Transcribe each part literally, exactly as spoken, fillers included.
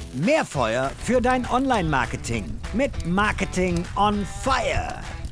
Mehr Feuer für dein Online-Marketing mit Marketing on Fire.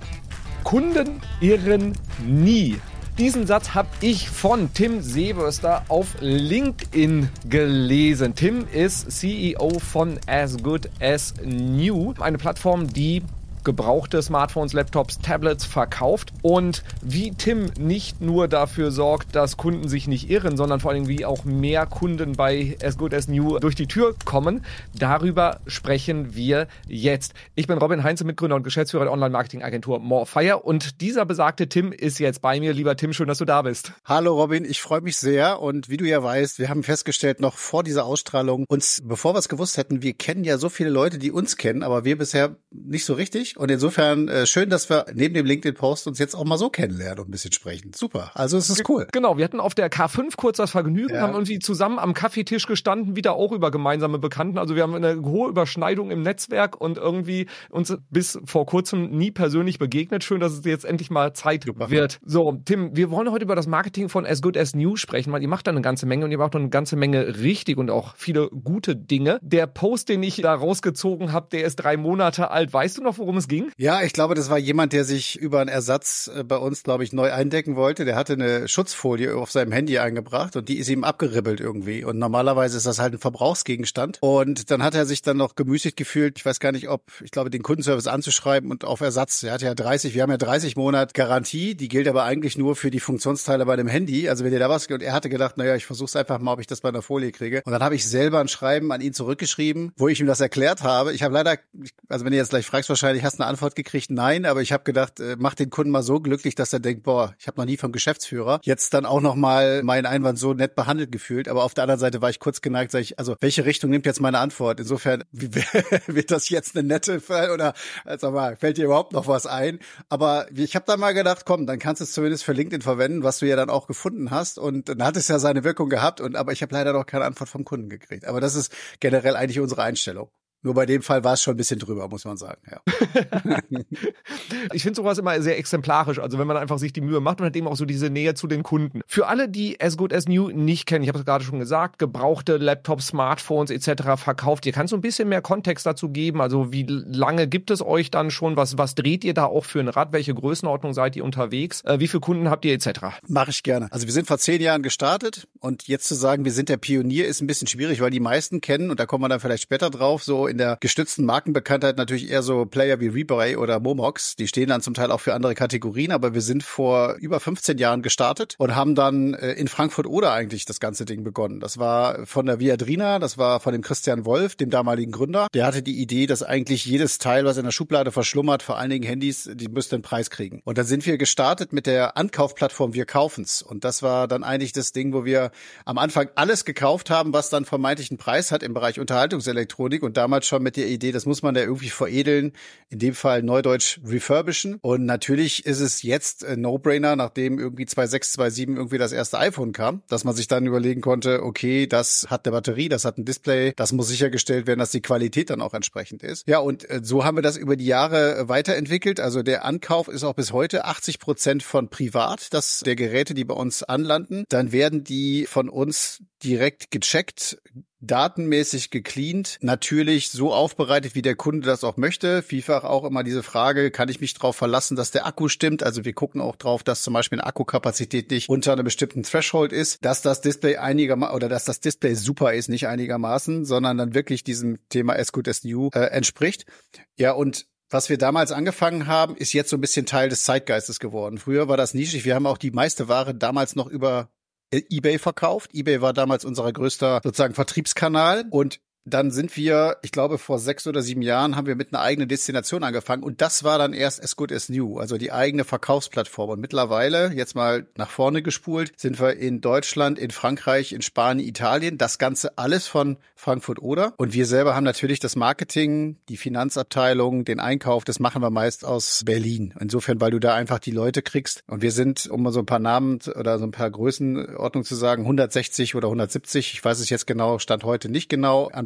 Kunden irren nie. Diesen Satz habe ich von Tim Seeberster auf LinkedIn gelesen. Tim ist C E O von As Good As New, eine Plattform, die gebrauchte Smartphones, Laptops, Tablets verkauft. Und wie Tim nicht nur dafür sorgt, dass Kunden sich nicht irren, sondern vor allem wie auch mehr Kunden bei As Good As New durch die Tür kommen, darüber sprechen wir jetzt. Ich bin Robin Heinze, Mitgründer und Geschäftsführer der Online-Marketing-Agentur Morefire, und dieser besagte Tim ist jetzt bei mir. Lieber Tim, schön, dass du da bist. Hallo Robin, ich freue mich sehr, und wie du ja weißt, wir haben festgestellt, noch vor dieser Ausstrahlung, uns, bevor wir es gewusst hätten, wir kennen ja so viele Leute, die uns kennen, aber wir bisher nicht so richtig. Und insofern äh, schön, dass wir neben dem LinkedIn-Post uns jetzt auch mal so kennenlernen und ein bisschen sprechen. Super, also es ist cool. Genau, wir hatten auf der K fünf kurz das Vergnügen, ja. haben irgendwie zusammen am Kaffeetisch gestanden, wieder auch über gemeinsame Bekannten. Also wir haben eine hohe Überschneidung im Netzwerk und irgendwie uns bis vor kurzem nie persönlich begegnet. Schön, dass es jetzt endlich mal Zeit Super. wird. So, Tim, wir wollen heute über das Marketing von As Good As New sprechen, weil ihr macht da eine ganze Menge und ihr macht auch eine ganze Menge richtig und auch viele gute Dinge. Der Post, den ich da rausgezogen habe, der ist drei Monate alt. Weißt du noch, worum es ging? Ja, ich glaube, das war jemand, der sich über einen Ersatz bei uns, glaube ich, neu eindecken wollte. Der hatte eine Schutzfolie auf seinem Handy eingebracht und die ist ihm abgeribbelt irgendwie. Und normalerweise ist das halt ein Verbrauchsgegenstand. Und dann hat er sich dann noch gemüßigt gefühlt, ich weiß gar nicht, ob, ich glaube, den Kundenservice anzuschreiben und auf Ersatz. Er hat ja dreißig, wir haben ja dreißig Monat Garantie. Die gilt aber eigentlich nur für die Funktionsteile bei dem Handy. Also wenn ihr da was, und er hatte gedacht, naja, ich versuch's einfach mal, ob ich das bei einer Folie kriege. Und dann habe ich selber ein Schreiben an ihn zurückgeschrieben, wo ich ihm das erklärt habe. Ich habe leider, also wenn ihr jetzt gleich fragst, wahrscheinlich hast du eine Antwort gekriegt, nein, aber ich habe gedacht, äh, mach den Kunden mal so glücklich, dass er denkt, boah, ich habe noch nie vom Geschäftsführer jetzt dann auch noch mal meinen Einwand so nett behandelt gefühlt. Aber auf der anderen Seite war ich kurz geneigt, sag ich, also welche Richtung nimmt jetzt meine Antwort? Insofern wie, wird das jetzt eine nette Fall oder sag mal, fällt dir überhaupt noch was ein? Aber ich habe dann mal gedacht, komm, dann kannst du es zumindest für LinkedIn verwenden, was du ja dann auch gefunden hast, und dann hat es ja seine Wirkung gehabt. Und aber ich habe leider noch keine Antwort vom Kunden gekriegt. Aber das ist generell eigentlich unsere Einstellung. Nur bei dem Fall war es schon ein bisschen drüber, muss man sagen. Ja. Ich finde sowas immer sehr exemplarisch, also wenn man einfach sich die Mühe macht und hat eben auch so diese Nähe zu den Kunden. Für alle, die As Good As New nicht kennen, ich habe es gerade schon gesagt, gebrauchte Laptops, Smartphones et cetera verkauft ihr. Kannst du ein bisschen mehr Kontext dazu geben? Also wie lange gibt es euch dann schon? Was, was dreht ihr da auch für ein Rad? Welche Größenordnung seid ihr unterwegs? Äh, wie viele Kunden habt ihr et cetera? Mache ich gerne. Also wir sind vor zehn Jahren gestartet, und jetzt zu sagen, wir sind der Pionier, ist ein bisschen schwierig, weil die meisten kennen, und da kommen wir dann vielleicht später drauf, so in der gestützten Markenbekanntheit natürlich eher so Player wie Rebuy oder Momox. Die stehen dann zum Teil auch für andere Kategorien, aber wir sind vor über fünfzehn Jahren gestartet und haben dann äh, in Frankfurt-Oder eigentlich das ganze Ding begonnen. Das war von der Viadrina, das war von dem Christian Wolf, dem damaligen Gründer. Der hatte die Idee, dass eigentlich jedes Teil, was in der Schublade verschlummert, vor allen Dingen Handys, die müsste einen Preis kriegen. Und dann sind wir gestartet mit der Ankaufplattform Wir kaufen's. Und das war dann eigentlich das Ding, wo wir am Anfang alles gekauft haben, was dann vermeintlich einen Preis hat im Bereich Unterhaltungselektronik, und damals schon mit der Idee, das muss man ja irgendwie veredeln, in dem Fall neudeutsch refurbischen. Und natürlich ist es jetzt ein No-Brainer, nachdem irgendwie zwei Komma sechs, zwei Komma sieben irgendwie das erste iPhone kam, dass man sich dann überlegen konnte, okay, das hat eine Batterie, das hat ein Display, das muss sichergestellt werden, dass die Qualität dann auch entsprechend ist. Ja, und so haben wir das über die Jahre weiterentwickelt. Also der Ankauf ist auch bis heute achtzig Prozent von privat, das der Geräte, die bei uns anlanden. Dann werden die von uns direkt gecheckt, datenmäßig gecleant, natürlich so aufbereitet, wie der Kunde das auch möchte. Vielfach auch immer diese Frage, kann ich mich darauf verlassen, dass der Akku stimmt? Also wir gucken auch drauf, dass zum Beispiel eine Akkukapazität nicht unter einem bestimmten Threshold ist, dass das Display einigermaßen oder dass das Display super ist, nicht einigermaßen, sondern dann wirklich diesem Thema As Good As New äh, entspricht. Ja, und was wir damals angefangen haben, ist jetzt so ein bisschen Teil des Zeitgeistes geworden. Früher war das nischig. Wir haben auch die meiste Ware damals noch über eBay verkauft. eBay war damals unser größter sozusagen Vertriebskanal, und dann sind wir, ich glaube, vor sechs oder sieben Jahren haben wir mit einer eigenen Destination angefangen, und das war dann erst As Good As New, also die eigene Verkaufsplattform. Und mittlerweile, jetzt mal nach vorne gespult, sind wir in Deutschland, in Frankreich, in Spanien, Italien, das Ganze alles von Frankfurt-Oder. Und wir selber haben natürlich das Marketing, die Finanzabteilung, den Einkauf, das machen wir meist aus Berlin. Insofern, weil du da einfach die Leute kriegst. Und wir sind, um mal so ein paar Namen oder so ein paar Größenordnungen zu sagen, hundertsechzig oder hundertsiebzig, ich weiß es jetzt genau, Stand heute nicht genau, an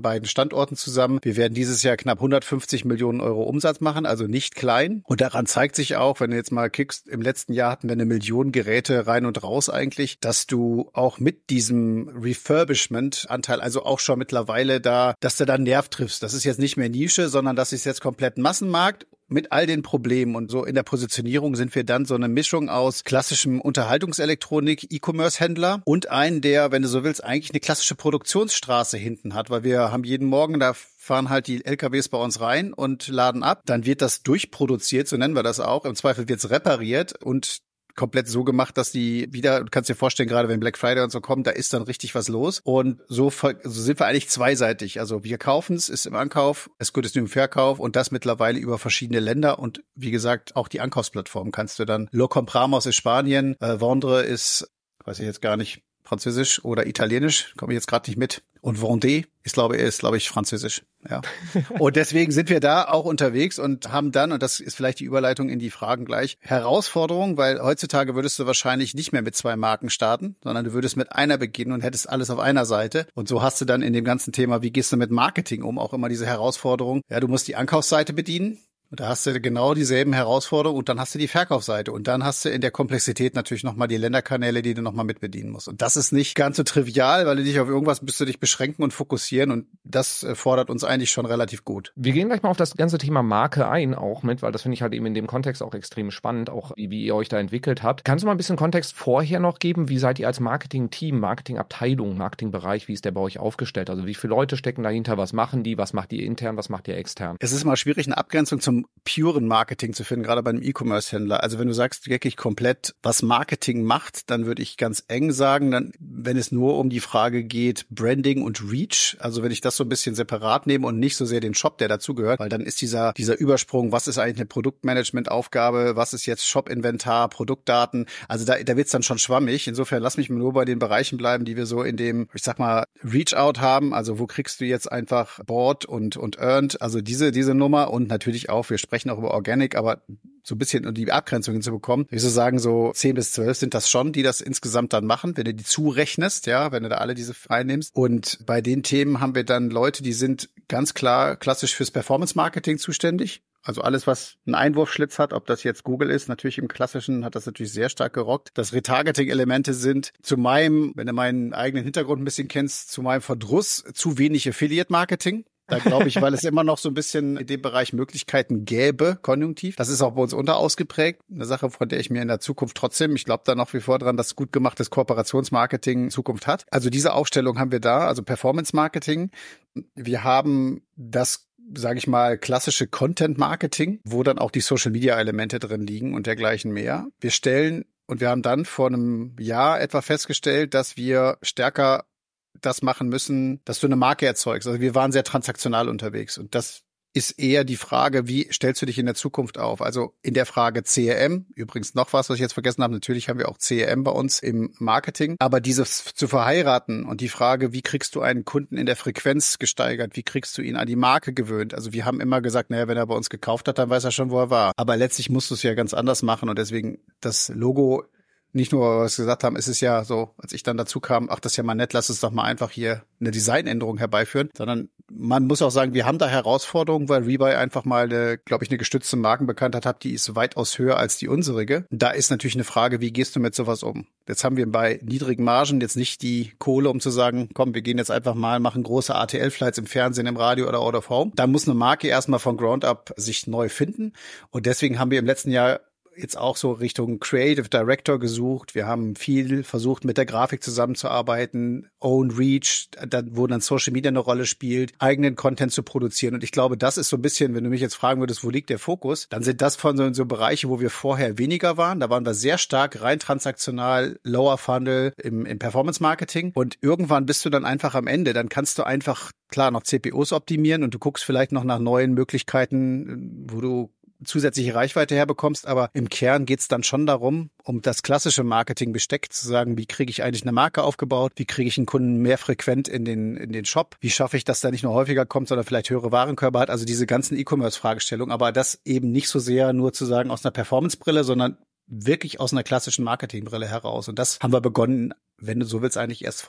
beiden Standorten zusammen. Wir werden dieses Jahr knapp hundertfünfzig Millionen Euro Umsatz machen, also nicht klein. Und daran zeigt sich auch, wenn du jetzt mal kickst, im letzten Jahr hatten wir eine Million Geräte rein und raus eigentlich, dass du auch mit diesem Refurbishment-Anteil, also auch schon mittlerweile da, dass du da einen Nerv triffst. Das ist jetzt nicht mehr Nische, sondern das ist jetzt komplett Massenmarkt. Mit all den Problemen und so in der Positionierung sind wir dann so eine Mischung aus klassischem Unterhaltungselektronik, E-Commerce-Händler und einen, der, wenn du so willst, eigentlich eine klassische Produktionsstraße hinten hat, weil wir haben jeden Morgen, da fahren halt die L K Ws bei uns rein und laden ab. Dann wird das durchproduziert, so nennen wir das auch. Im Zweifel wird es repariert und komplett so gemacht, dass die wieder, du kannst dir vorstellen, gerade wenn Black Friday und so kommt, da ist dann richtig was los. Und so, so sind wir eigentlich zweiseitig. Also wir kaufen es, ist im Ankauf, es gut ist nur im Verkauf und das mittlerweile über verschiedene Länder. Und wie gesagt, auch die Ankaufsplattform kannst du dann. Lo Compramos ist Spanien, äh, Vendre ist, weiß ich jetzt gar nicht, Französisch oder Italienisch, komme ich jetzt gerade nicht mit. Und Vendée ist, glaube ich, ist, glaube ich, Französisch. Ja. Und deswegen sind wir da auch unterwegs und haben dann, und das ist vielleicht die Überleitung in die Fragen gleich, Herausforderungen, weil heutzutage würdest du wahrscheinlich nicht mehr mit zwei Marken starten, sondern du würdest mit einer beginnen und hättest alles auf einer Seite. Und so hast du dann in dem ganzen Thema, wie gehst du mit Marketing um, auch immer diese Herausforderung. Ja, du musst die Ankaufsseite bedienen. Und da hast du genau dieselben Herausforderungen und dann hast du die Verkaufsseite und dann hast du in der Komplexität natürlich nochmal die Länderkanäle, die du nochmal mitbedienen musst. Und das ist nicht ganz so trivial, weil du dich auf irgendwas bist du dich beschränken und fokussieren und das fordert uns eigentlich schon relativ gut. Wir gehen gleich mal auf das ganze Thema Marke ein, auch mit, weil das finde ich halt eben in dem Kontext auch extrem spannend, auch wie, wie ihr euch da entwickelt habt. Kannst du mal ein bisschen Kontext vorher noch geben? Wie seid ihr als Marketing-Team, Marketingabteilung, Marketingbereich, wie ist der bei euch aufgestellt? Also wie viele Leute stecken dahinter? Was machen die? Was macht ihr intern? Was macht ihr extern? Es ist mal schwierig, eine Abgrenzung zum puren Marketing zu finden, gerade bei einem E-Commerce-Händler. Also wenn du sagst wirklich komplett, was Marketing macht, dann würde ich ganz eng sagen, dann, wenn es nur um die Frage geht, Branding und Reach, also wenn ich das so ein bisschen separat nehme und nicht so sehr den Shop, der dazugehört, weil dann ist dieser dieser Übersprung, was ist eigentlich eine Produktmanagement-Aufgabe, was ist jetzt Shop-Inventar, Produktdaten, also da, da wird's dann schon schwammig. Insofern lass mich nur bei den Bereichen bleiben, die wir so in dem, ich sag mal, Reach-Out haben, also wo kriegst du jetzt einfach Bought und und Earned, also diese diese Nummer und natürlich auch, wir sprechen auch über Organic, aber so ein bisschen, um die Abgrenzung hinzubekommen, ich würde sagen, so zehn bis zwölf sind das schon, die das insgesamt dann machen, wenn du die zurechnest, ja, wenn du da alle diese einnimmst. Und bei den Themen haben wir dann Leute, die sind ganz klar klassisch fürs Performance-Marketing zuständig. Also alles, was einen Einwurfschlitz hat, ob das jetzt Google ist, natürlich im Klassischen hat das natürlich sehr stark gerockt. Dass Retargeting-Elemente sind zu meinem, wenn du meinen eigenen Hintergrund ein bisschen kennst, zu meinem Verdruss zu wenig Affiliate-Marketing. Da glaube ich, weil es immer noch so ein bisschen in dem Bereich Möglichkeiten gäbe, konjunktiv. Das ist auch bei uns unterausgeprägt. Eine Sache, von der ich mir in der Zukunft trotzdem, ich glaube da noch wie vor dran, dass gut gemachtes Kooperationsmarketing Zukunft hat. Also diese Aufstellung haben wir da, also Performance-Marketing. Wir haben das, sage ich mal, klassische Content-Marketing, wo dann auch die Social-Media-Elemente drin liegen und dergleichen mehr. Wir stellen, und wir haben dann vor einem Jahr etwa festgestellt, dass wir stärker das machen müssen, dass du eine Marke erzeugst. Also wir waren sehr transaktional unterwegs und das ist eher die Frage, wie stellst du dich in der Zukunft auf? Also in der Frage C R M, übrigens noch was, was ich jetzt vergessen habe, natürlich haben wir auch C R M bei uns im Marketing, aber dieses zu verheiraten und die Frage, wie kriegst du einen Kunden in der Frequenz gesteigert, wie kriegst du ihn an die Marke gewöhnt? Also wir haben immer gesagt, naja, wenn er bei uns gekauft hat, dann weiß er schon, wo er war. Aber letztlich musst du es ja ganz anders machen und deswegen das Logo, nicht nur, was wir gesagt haben, ist es ja so, als ich dann dazu kam, ach, das ist ja mal nett, lass uns doch mal einfach hier eine Designänderung herbeiführen, sondern man muss auch sagen, wir haben da Herausforderungen, weil Rebuy einfach mal, eine, glaube ich, eine gestützte Markenbekanntheit hat, die ist weitaus höher als die unsere. Da ist natürlich eine Frage, wie gehst du mit sowas um? Jetzt haben wir bei niedrigen Margen jetzt nicht die Kohle, um zu sagen, komm, wir gehen jetzt einfach mal, machen große A T L-Flights im Fernsehen, im Radio oder Out of Home. Da muss eine Marke erstmal von Ground Up sich neu finden und deswegen haben wir im letzten Jahr jetzt auch so Richtung Creative Director gesucht. Wir haben viel versucht, mit der Grafik zusammenzuarbeiten, Own Reach, da, wo dann Social Media eine Rolle spielt, eigenen Content zu produzieren. Und ich glaube, das ist so ein bisschen, wenn du mich jetzt fragen würdest, wo liegt der Fokus, dann sind das von so, so Bereiche, wo wir vorher weniger waren. Da waren wir sehr stark rein transaktional, Lower Funnel im, im Performance Marketing. Und irgendwann bist du dann einfach am Ende. Dann kannst du einfach, klar, noch C P Os optimieren und du guckst vielleicht noch nach neuen Möglichkeiten, wo du zusätzliche Reichweite herbekommst, aber im Kern geht's dann schon darum, um das klassische Marketing-Besteck zu sagen, wie kriege ich eigentlich eine Marke aufgebaut, wie kriege ich einen Kunden mehr frequent in den in den Shop, wie schaffe ich, dass der nicht nur häufiger kommt, sondern vielleicht höhere Warenkörper hat, also diese ganzen E-Commerce-Fragestellungen, aber das eben nicht so sehr nur zu sagen aus einer Performance-Brille, sondern wirklich aus einer klassischen Marketing-Brille heraus und das haben wir begonnen, wenn du so willst, eigentlich erst vor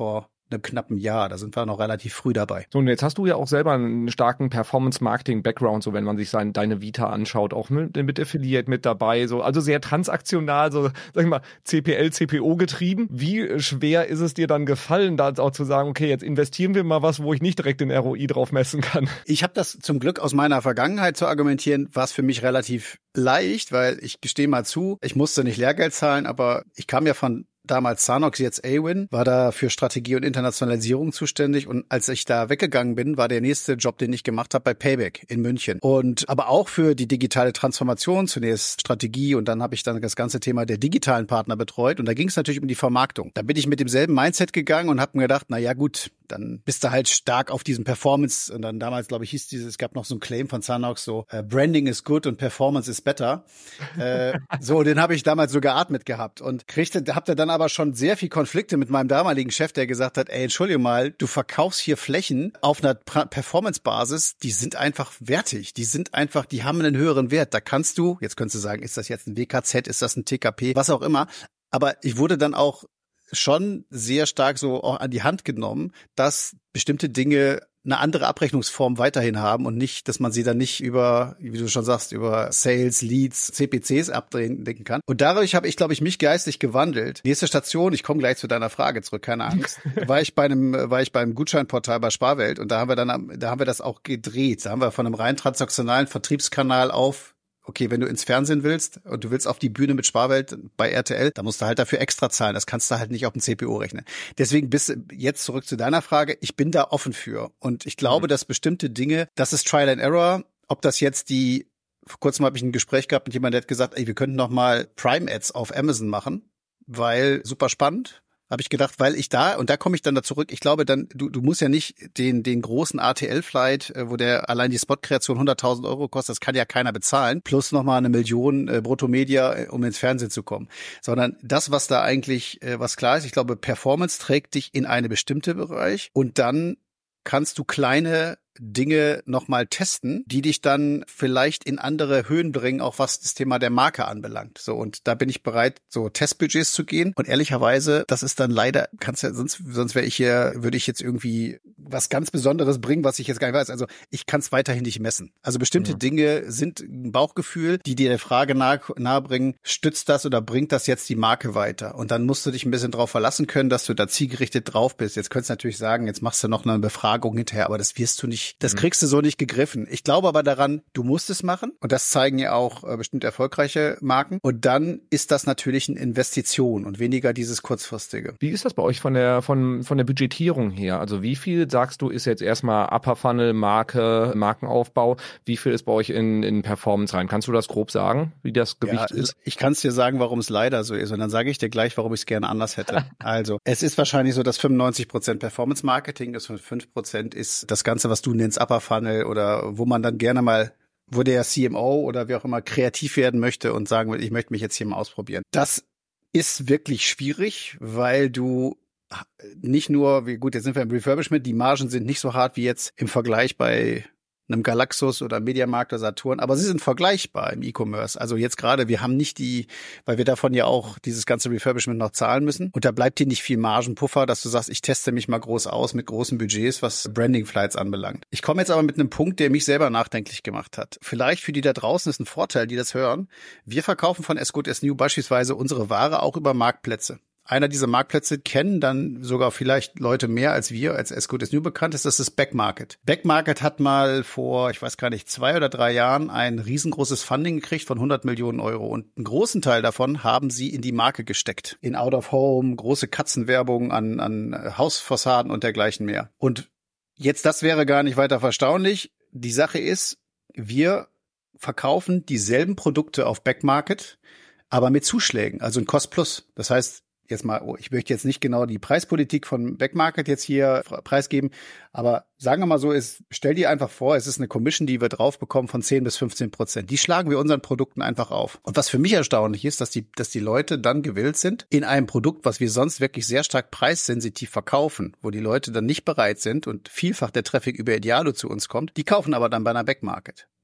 einem knappen Jahr. Da sind wir noch relativ früh dabei. So, und jetzt hast du ja auch selber einen starken Performance-Marketing-Background, so wenn man sich sein, deine Vita anschaut, auch mit, mit Affiliate mit dabei, so, also sehr transaktional, so, sag ich mal, C P L, C P O getrieben. Wie schwer ist es dir dann gefallen, da auch zu sagen, okay, jetzt investieren wir mal was, wo ich nicht direkt den R O I drauf messen kann? Ich habe das zum Glück aus meiner Vergangenheit zu argumentieren, war es für mich relativ leicht, weil ich gestehe mal zu, ich musste nicht Lehrgeld zahlen, aber ich kam ja von damals Sanox, jetzt Awin, war da für Strategie und Internationalisierung zuständig und als ich da weggegangen bin, war der nächste Job, den ich gemacht habe, bei Payback in München. Und aber auch für die digitale Transformation, zunächst Strategie und dann habe ich dann das ganze Thema der digitalen Partner betreut und da ging es natürlich um die Vermarktung. Da bin ich mit demselben Mindset gegangen und habe mir gedacht, na ja gut, dann bist du halt stark auf diesem Performance und dann damals, glaube ich, hieß dieses, es gab noch so einen Claim von Sanox, so uh, Branding is good und Performance is better. äh, so, den habe ich damals so geatmet gehabt und kriegte, habt ihr dann aber schon sehr viel Konflikte mit meinem damaligen Chef, der gesagt hat, ey, entschuldige mal, du verkaufst hier Flächen auf einer Performance-Basis, die sind einfach wertig, die sind einfach, die haben einen höheren Wert. Da kannst du, jetzt könntest du sagen, ist das jetzt ein W K Z, ist das ein T K P, was auch immer, aber ich wurde dann auch schon sehr stark so auch an die Hand genommen, dass bestimmte Dinge eine andere Abrechnungsform weiterhin haben und nicht, dass man sie dann nicht über, wie du schon sagst, über Sales, Leads, C P Cs abdenken kann. Und dadurch habe ich, glaube ich, mich geistig gewandelt. Nächste Station, ich komme gleich zu deiner Frage zurück, keine Angst, war ich bei einem, war ich beim Gutscheinportal bei Sparwelt und da haben wir dann, da haben wir das auch gedreht. Da haben wir von einem rein transaktionalen Vertriebskanal auf okay, wenn du ins Fernsehen willst und du willst auf die Bühne mit Sparwelt bei R T L, dann musst du halt dafür extra zahlen. Das kannst du halt nicht auf dem C P O rechnen. Deswegen bis jetzt zurück zu deiner Frage. Ich bin da offen für. Und ich glaube, mhm. dass bestimmte Dinge, das ist Trial and Error. Ob das jetzt die, vor kurzem habe ich ein Gespräch gehabt mit jemandem, der hat gesagt, ey, wir könnten noch mal Prime-Ads auf Amazon machen, weil super spannend. Habe ich gedacht, weil ich da, und da komme ich dann da zurück, ich glaube dann, du du musst ja nicht den den großen A T L-Flight, wo der allein die Spot-Kreation hunderttausend Euro kostet, das kann ja keiner bezahlen, plus nochmal eine Million äh, Bruttomedia, um ins Fernsehen zu kommen. Sondern das, was da eigentlich, äh, was klar ist, ich glaube, Performance trägt dich in eine bestimmte Bereich und dann kannst du kleine Dinge nochmal testen, die dich dann vielleicht in andere Höhen bringen, auch was das Thema der Marke anbelangt. So, und da bin ich bereit, so Testbudgets zu gehen. Und ehrlicherweise, das ist dann leider, kannst ja, sonst, sonst wäre ich hier, würde ich jetzt irgendwie was ganz Besonderes bringen, was ich jetzt gar nicht weiß. Also ich kann es weiterhin nicht messen. Also bestimmte ja. Dinge sind ein Bauchgefühl, die dir der Frage nahe, nahe bringen, stützt das oder bringt das jetzt die Marke weiter? Und dann musst du dich ein bisschen drauf verlassen können, dass du da zielgerichtet drauf bist. Jetzt könntest du natürlich sagen, jetzt machst du noch eine Befragung hinterher, aber das wirst du nicht, das kriegst du so nicht gegriffen. Ich glaube aber daran, du musst es machen. Und das zeigen ja auch äh, bestimmt erfolgreiche Marken. Und dann ist das natürlich eine Investition und weniger dieses kurzfristige. Wie ist das bei euch von der, von, von der Budgetierung her? Also wie viel sagst du, ist jetzt erstmal Upper Funnel, Marke, Markenaufbau? Wie viel ist bei euch in, in Performance rein? Kannst du das grob sagen, wie das Gewicht ja, ist? Ich kann es dir sagen, warum es leider so ist. Und dann sage ich dir gleich, warum ich es gerne anders hätte. Also, es ist wahrscheinlich so, dass fünfundneunzig Prozent Performance Marketing ist und fünf Prozent ist das Ganze, was du nennst, Upper Funnel oder wo man dann gerne mal, wo der C M O oder wie auch immer kreativ werden möchte und sagen will, ich möchte mich jetzt hier mal ausprobieren. Das ist wirklich schwierig, weil du nicht nur, wie gut, jetzt sind wir im Refurbishment, die Margen sind nicht so hart wie jetzt im Vergleich bei einem Galaxus oder Mediamarkt oder Saturn, aber sie sind vergleichbar im E-Commerce. Also jetzt gerade, wir haben nicht die, weil wir davon ja auch dieses ganze Refurbishment noch zahlen müssen und da bleibt dir nicht viel Margenpuffer, dass du sagst, ich teste mich mal groß aus mit großen Budgets, was Branding-Flights anbelangt. Ich komme jetzt aber mit einem Punkt, der mich selber nachdenklich gemacht hat. Vielleicht für die da draußen ist ein Vorteil, die das hören. Wir verkaufen von As Good As New beispielsweise unsere Ware auch über Marktplätze. Einer dieser Marktplätze kennen dann sogar vielleicht Leute mehr als wir, als As Good As New bekannt ist, das ist Backmarket. Backmarket hat mal vor, ich weiß gar nicht, zwei oder drei Jahren ein riesengroßes Funding gekriegt von hundert Millionen Euro und einen großen Teil davon haben sie in die Marke gesteckt. In Out of Home, große Katzenwerbung an, an Hausfassaden und dergleichen mehr. Und jetzt, das wäre gar nicht weiter verstaunlich. Die Sache ist, wir verkaufen dieselben Produkte auf Backmarket, aber mit Zuschlägen, also ein Cost Plus. Das heißt, jetzt mal, oh, ich möchte jetzt nicht genau die Preispolitik von Backmarket jetzt hier preisgeben, aber sagen wir mal so, ist, stell dir einfach vor, es ist eine Commission, die wir drauf bekommen von zehn bis fünfzehn Prozent. Die schlagen wir unseren Produkten einfach auf. Und was für mich erstaunlich ist, dass die, dass die Leute dann gewillt sind, in einem Produkt, was wir sonst wirklich sehr stark preissensitiv verkaufen, wo die Leute dann nicht bereit sind und vielfach der Traffic über Idealo zu uns kommt, die kaufen aber dann bei einer Backmarket.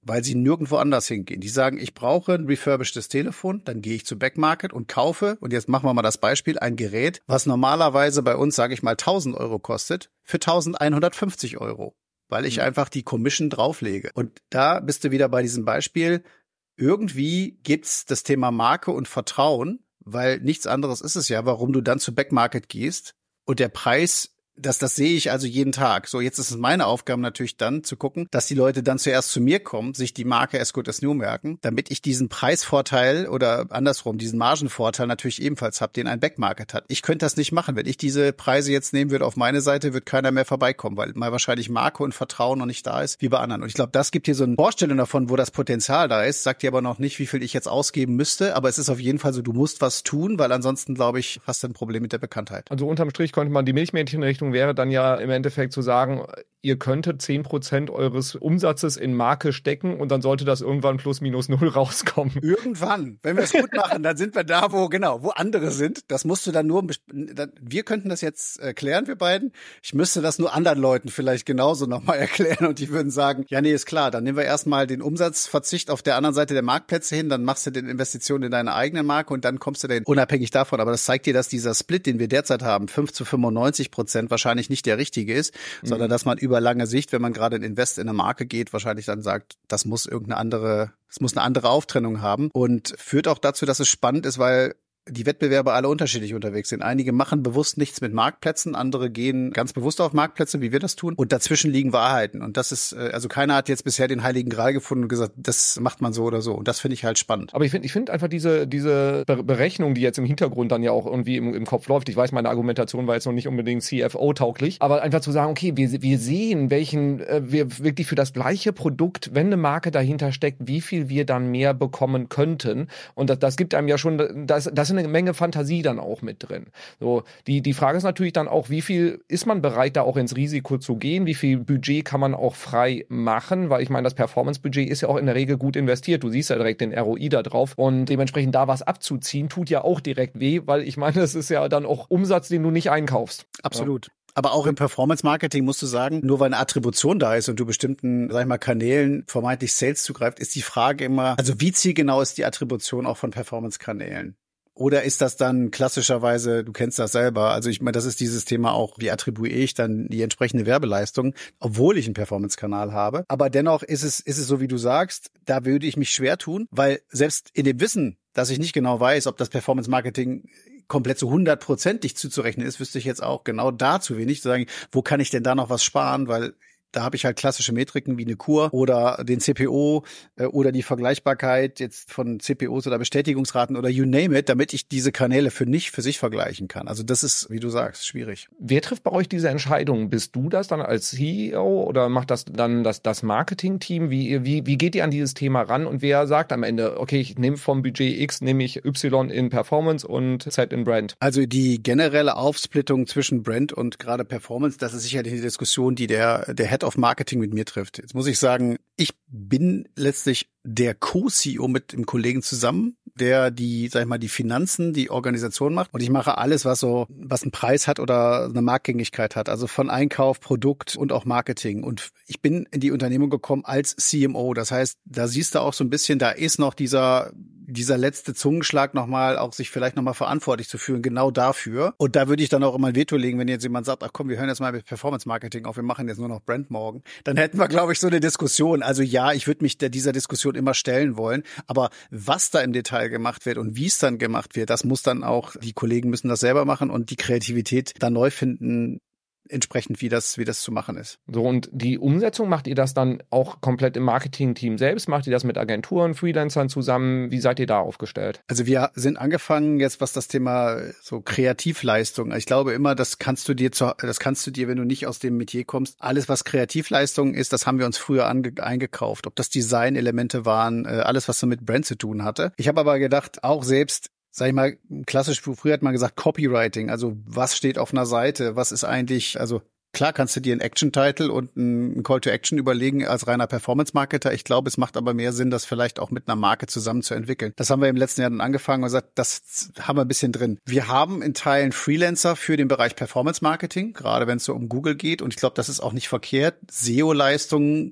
weil sie nirgendwo anders hingehen. Die sagen, ich brauche ein refurbishtes Telefon, dann gehe ich zu Backmarket und kaufe, und jetzt machen wir mal das Beispiel, ein Gerät, was normalerweise bei uns, sage ich mal, tausend Euro kostet, für eintausendeinhundertfünfzig Euro, weil ich mhm. einfach die Commission drauflege. Und da bist du wieder bei diesem Beispiel, irgendwie gibt's das Thema Marke und Vertrauen, weil nichts anderes ist es ja, warum du dann zu Backmarket gehst und der Preis, das, das sehe ich also jeden Tag. So, jetzt ist es meine Aufgabe natürlich dann zu gucken, dass die Leute dann zuerst zu mir kommen, sich die Marke As Good As New merken, damit ich diesen Preisvorteil oder andersrum, diesen Margenvorteil natürlich ebenfalls habe, den ein Backmarket hat. Ich könnte das nicht machen. Wenn ich diese Preise jetzt nehmen würde auf meine Seite, wird keiner mehr vorbeikommen, weil mal wahrscheinlich Marke und Vertrauen noch nicht da ist, wie bei anderen. Und ich glaube, das gibt hier so eine Vorstellung davon, wo das Potenzial da ist, sagt dir aber noch nicht, wie viel ich jetzt ausgeben müsste, aber es ist auf jeden Fall so, du musst was tun, weil ansonsten, glaube ich, hast du ein Problem mit der Bekanntheit. Also unterm Strich könnte man die Milchmädchenrichtung wäre dann ja im Endeffekt zu sagen, ihr könntet zehn Prozent eures Umsatzes in Marke stecken und dann sollte das irgendwann plus minus null rauskommen. Irgendwann, wenn wir es gut machen, dann sind wir da, wo genau, wo andere sind. Das musst du dann nur, wir könnten das jetzt erklären, wir beiden. Ich müsste das nur anderen Leuten vielleicht genauso nochmal erklären und die würden sagen, ja nee, ist klar, dann nehmen wir erstmal den Umsatzverzicht auf der anderen Seite der Marktplätze hin, dann machst du den Investitionen in deine eigene Marke und dann kommst du dann unabhängig davon. Aber das zeigt dir, dass dieser Split, den wir derzeit haben, fünf zu fünfundneunzig Prozent wahrscheinlich nicht der richtige ist, mhm. sondern dass man über lange Sicht, wenn man gerade in Invest in eine Marke geht, wahrscheinlich dann sagt, das muss irgendeine andere, es muss eine andere Auftrennung haben und führt auch dazu, dass es spannend ist, weil die Wettbewerber alle unterschiedlich unterwegs sind. Einige machen bewusst nichts mit Marktplätzen, andere gehen ganz bewusst auf Marktplätze, wie wir das tun. Und dazwischen liegen Wahrheiten. Und das ist, also keiner hat jetzt bisher den Heiligen Gral gefunden und gesagt, das macht man so oder so. Und das finde ich halt spannend. Aber ich finde ich finde einfach diese diese Berechnung, die jetzt im Hintergrund dann ja auch irgendwie im, im Kopf läuft. Ich weiß, meine Argumentation war jetzt noch nicht unbedingt C F O-tauglich. Aber einfach zu sagen, okay, wir, wir sehen, welchen, äh, wir wirklich für das gleiche Produkt, wenn eine Marke dahinter steckt, wie viel wir dann mehr bekommen könnten. Und das, das gibt einem ja schon, das, das eine Menge Fantasie dann auch mit drin. So, die, die Frage ist natürlich dann auch, wie viel ist man bereit, da auch ins Risiko zu gehen? Wie viel Budget kann man auch frei machen? Weil ich meine, das Performance-Budget ist ja auch in der Regel gut investiert. Du siehst ja direkt den R O I da drauf und dementsprechend da was abzuziehen, tut ja auch direkt weh, weil ich meine, das ist ja dann auch Umsatz, den du nicht einkaufst. Absolut. Ja. Aber auch im Performance-Marketing musst du sagen, nur weil eine Attribution da ist und du bestimmten, sag ich mal, Kanälen vermeintlich Sales zugreift, ist die Frage immer, also wie zielgenau ist die Attribution auch von Performance-Kanälen? Oder ist das dann klassischerweise, du kennst das selber, also ich meine, das ist dieses Thema auch, wie attribuiere ich dann die entsprechende Werbeleistung, obwohl ich einen Performance-Kanal habe. Aber dennoch ist es, ist es so, wie du sagst, da würde ich mich schwer tun, weil selbst in dem Wissen, dass ich nicht genau weiß, ob das Performance-Marketing komplett zu hundertprozentig zuzurechnen ist, wüsste ich jetzt auch genau da zu wenig zu sagen, wo kann ich denn da noch was sparen, weil da habe ich halt klassische Metriken wie eine Kur oder den C P O äh, oder die Vergleichbarkeit jetzt von C P Os oder Bestätigungsraten oder you name it, damit ich diese Kanäle für nicht für sich vergleichen kann. Also das ist, wie du sagst, schwierig. Wer trifft bei euch diese Entscheidung? Bist du das dann als C E O oder macht das dann das, das Marketing-Team? Wie, wie, wie geht ihr an dieses Thema ran und wer sagt am Ende, okay, ich nehme vom Budget X, nehme ich Y in Performance und Z in Brand? Also die generelle Aufsplittung zwischen Brand und gerade Performance, das ist sicherlich eine Diskussion, die der, der Head of Marketing mit mir trifft. Jetzt muss ich sagen, ich bin letztlich der Co-C E O mit dem Kollegen zusammen, der die, sag ich mal, die Finanzen, die Organisation macht. Und ich mache alles, was so, was einen Preis hat oder eine Marktgängigkeit hat. Also von Einkauf, Produkt und auch Marketing. Und ich bin in die Unternehmung gekommen als C M O. Das heißt, da siehst du auch so ein bisschen, da ist noch dieser dieser letzte Zungenschlag nochmal, auch sich vielleicht nochmal verantwortlich zu fühlen, genau dafür. Und da würde ich dann auch immer ein Veto legen, wenn jetzt jemand sagt, ach komm, wir hören jetzt mal mit Performance-Marketing auf, wir machen jetzt nur noch Brand morgen. Dann hätten wir, glaube ich, so eine Diskussion. Also ja, ich würde mich der, dieser Diskussion immer stellen wollen. Aber was da im Detail gemacht wird und wie es dann gemacht wird, das muss dann auch, die Kollegen müssen das selber machen und die Kreativität dann neu finden, entsprechend wie das wie das zu machen ist. So, und die Umsetzung, macht ihr das dann auch komplett im Marketing-Team selbst? Macht ihr das mit Agenturen, Freelancern zusammen? Wie seid ihr da aufgestellt? Also wir sind angefangen jetzt, was das Thema so Kreativleistung. Ich glaube immer, das kannst du dir zu, das kannst du dir, wenn du nicht aus dem Metier kommst, alles was Kreativleistung ist, das haben wir uns früher ange, eingekauft. Ob das Design-Elemente waren, alles was so mit Brand zu tun hatte. Ich habe aber gedacht, auch selbst sag ich mal, klassisch, früher hat man gesagt Copywriting, also was steht auf einer Seite, was ist eigentlich, also klar kannst du dir einen Action-Title und einen Call to Action überlegen als reiner Performance-Marketer. Ich glaube, es macht aber mehr Sinn, das vielleicht auch mit einer Marke zusammen zu entwickeln. Das haben wir im letzten Jahr dann angefangen und gesagt, das haben wir ein bisschen drin. Wir haben in Teilen Freelancer für den Bereich Performance-Marketing, gerade wenn es so um Google geht und ich glaube, das ist auch nicht verkehrt. S E O-Leistungen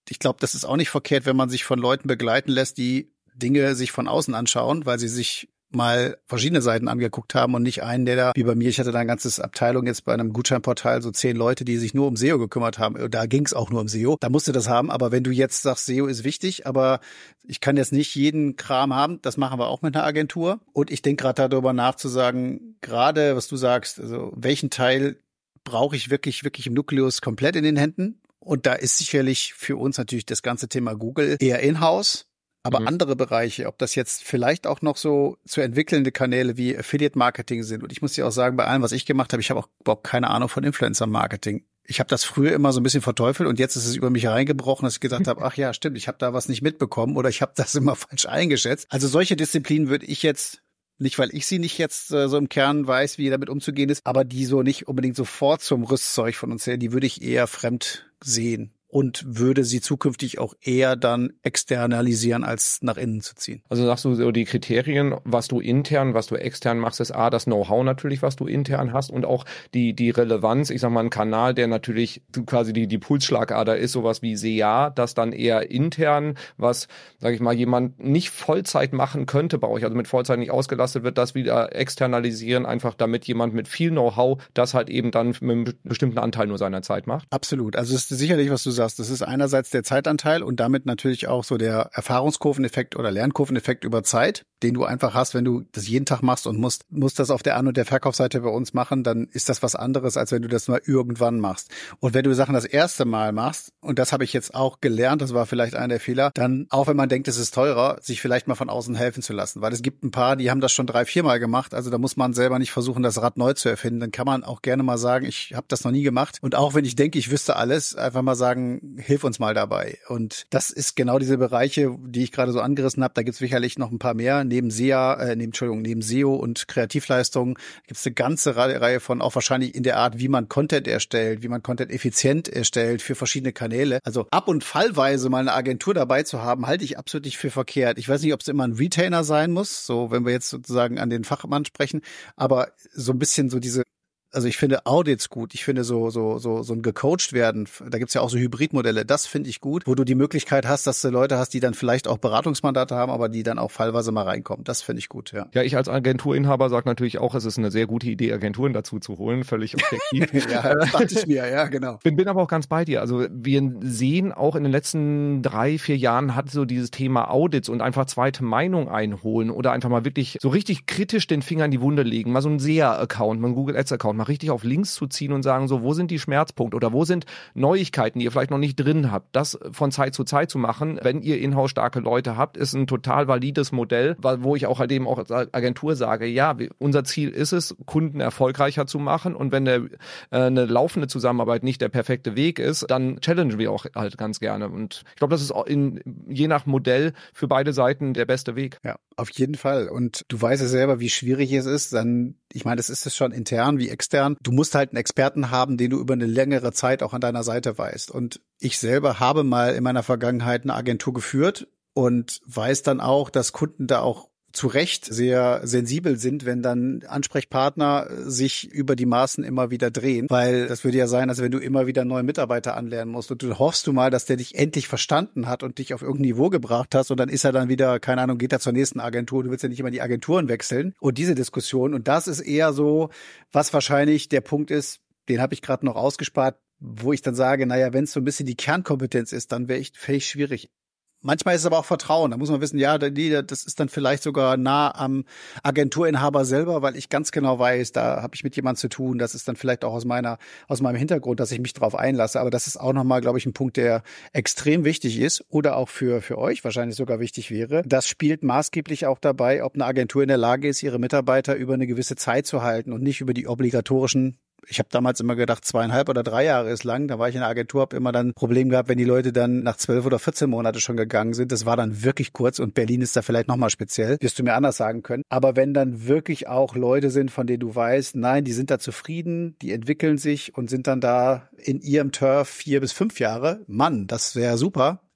ich glaube, das ist auch nicht verkehrt, wenn man sich von Leuten begleiten lässt, die Dinge sich von außen anschauen, weil sie sich mal verschiedene Seiten angeguckt haben und nicht einen, der da, wie bei mir, ich hatte da eine ganze Abteilung jetzt bei einem Gutscheinportal, so zehn Leute, die sich nur um S E O gekümmert haben. Da ging es auch nur um S E O. Da musst du das haben. Aber wenn du jetzt sagst, S E O ist wichtig, aber ich kann jetzt nicht jeden Kram haben, das machen wir auch mit einer Agentur. Und ich denke gerade darüber nach zu sagen, gerade was du sagst, also welchen Teil brauche ich wirklich, wirklich im Nukleus komplett in den Händen? Und da ist sicherlich für uns natürlich das ganze Thema Google eher in-house. Aber mhm. andere Bereiche, ob das jetzt vielleicht auch noch so zu entwickelnde Kanäle wie Affiliate-Marketing sind. Und ich muss dir auch sagen, bei allem, was ich gemacht habe, ich habe auch überhaupt keine Ahnung von Influencer-Marketing. Ich habe das früher immer so ein bisschen verteufelt und jetzt ist es über mich reingebrochen, dass ich gesagt habe, ach ja, stimmt, ich habe da was nicht mitbekommen oder ich habe das immer falsch eingeschätzt. Also solche Disziplinen würde ich jetzt, nicht weil ich sie nicht jetzt äh, so im Kern weiß, wie damit umzugehen ist, aber die so nicht unbedingt sofort zum Rüstzeug von uns zählen, die würde ich eher fremd sehen. Und würde sie zukünftig auch eher dann externalisieren, als nach innen zu ziehen. Also sagst du so die Kriterien, was du intern, was du extern machst, ist A, das Know-how natürlich, was du intern hast und auch die die Relevanz. Ich sag mal, ein Kanal, der natürlich quasi die die Pulsschlagader ist, sowas wie S E A, das dann eher intern, was, sag ich mal, jemand nicht Vollzeit machen könnte bei euch, also mit Vollzeit nicht ausgelastet wird, das wieder externalisieren, einfach damit jemand mit viel Know-how das halt eben dann mit einem bestimmten Anteil nur seiner Zeit macht. Absolut. Also es ist sicherlich, was du sagst, das ist einerseits der Zeitanteil und damit natürlich auch so der Erfahrungskurveneffekt oder Lernkurveneffekt über Zeit, den du einfach hast, wenn du das jeden Tag machst und musst, musst das auf der An- und der Verkaufsseite bei uns machen, dann ist das was anderes, als wenn du das mal irgendwann machst. Und wenn du Sachen das erste Mal machst, und das habe ich jetzt auch gelernt, das war vielleicht einer der Fehler, dann, auch wenn man denkt, es ist teurer, sich vielleicht mal von außen helfen zu lassen. Weil es gibt ein paar, die haben das schon drei, viermal gemacht, also da muss man selber nicht versuchen, das Rad neu zu erfinden. Dann kann man auch gerne mal sagen, ich habe das noch nie gemacht. Und auch wenn ich denke, ich wüsste alles, einfach mal sagen, hilf uns mal dabei. Und das ist genau diese Bereiche, die ich gerade so angerissen habe. Da gibt es sicherlich noch ein paar mehr. Neben S E A, äh, neben, Entschuldigung, neben S E O und Kreativleistungen gibt es eine ganze Reihe von, auch wahrscheinlich in der Art, wie man Content erstellt, wie man Content effizient erstellt für verschiedene Kanäle. Also ab- und fallweise mal eine Agentur dabei zu haben, halte ich absolut nicht für verkehrt. Ich weiß nicht, ob es immer ein Retainer sein muss, so wenn wir jetzt sozusagen an den Fachmann sprechen, aber so ein bisschen so diese, also ich finde Audits gut, ich finde so so so so ein gecoacht werden, da gibt's ja auch so Hybridmodelle, das finde ich gut, wo du die Möglichkeit hast, dass du Leute hast, die dann vielleicht auch Beratungsmandate haben, aber die dann auch fallweise mal reinkommen. Das finde ich gut, ja. Ja, ich als Agenturinhaber sage natürlich auch, es ist eine sehr gute Idee, Agenturen dazu zu holen, völlig objektiv. Ja, das dachte ich mir, ja, genau. Bin, bin aber auch ganz bei dir. Also wir sehen auch in den letzten drei, vier Jahren hat so dieses Thema Audits und einfach zweite Meinung einholen oder einfach mal wirklich so richtig kritisch den Finger in die Wunde legen, mal so ein S E A-Account, mal ein Google Ads-Account, mal richtig auf Links zu ziehen und sagen so, wo sind die Schmerzpunkte oder wo sind Neuigkeiten, die ihr vielleicht noch nicht drin habt. Das von Zeit zu Zeit zu machen, wenn ihr in-house starke Leute habt, ist ein total valides Modell, wo ich auch halt eben auch als Agentur sage, ja, unser Ziel ist es, Kunden erfolgreicher zu machen und wenn der, äh, eine laufende Zusammenarbeit nicht der perfekte Weg ist, dann challengen wir auch halt ganz gerne und ich glaube, das ist in, je nach Modell für beide Seiten der beste Weg. Ja, auf jeden Fall und du weißt ja selber, wie schwierig es ist, dann, ich meine, das ist es schon intern wie extern. Du musst halt einen Experten haben, den du über eine längere Zeit auch an deiner Seite weißt. Und ich selber habe mal in meiner Vergangenheit eine Agentur geführt und weiß dann auch, dass Kunden da auch zu Recht sehr sensibel sind, wenn dann Ansprechpartner sich über die Maßen immer wieder drehen, weil das würde ja sein, als wenn du immer wieder neue Mitarbeiter anlernen musst und du hoffst du mal, dass der dich endlich verstanden hat und dich auf irgendein Niveau gebracht hast und dann ist er dann wieder, keine Ahnung, geht er zur nächsten Agentur, du willst ja nicht immer die Agenturen wechseln und diese Diskussion und das ist eher so, was wahrscheinlich der Punkt ist, den habe ich gerade noch ausgespart, wo ich dann sage, naja, wenn es so ein bisschen die Kernkompetenz ist, dann wäre ich völlig schwierig. Manchmal ist es aber auch Vertrauen. Da muss man wissen, ja, das ist dann vielleicht sogar nah am Agenturinhaber selber, weil ich ganz genau weiß, da habe ich mit jemandem zu tun. Das ist dann vielleicht auch aus meiner, aus meinem Hintergrund, dass ich mich drauf einlasse. Aber das ist auch nochmal, glaube ich, ein Punkt, der extrem wichtig ist oder auch für, für euch wahrscheinlich sogar wichtig wäre. Das spielt maßgeblich auch dabei, ob eine Agentur in der Lage ist, ihre Mitarbeiter über eine gewisse Zeit zu halten und nicht über die obligatorischen. Ich habe damals immer gedacht, zweieinhalb oder drei Jahre ist lang. Da war ich in der Agentur, habe immer dann ein Problem gehabt, wenn die Leute dann nach zwölf oder vierzehn Monate schon gegangen sind. Das war dann wirklich kurz und Berlin ist da vielleicht nochmal speziell. Wirst du mir anders sagen können. Aber wenn dann wirklich auch Leute sind, von denen du weißt, nein, die sind da zufrieden, die entwickeln sich und sind dann da in ihrem Turf vier bis fünf Jahre. Mann, das wäre super.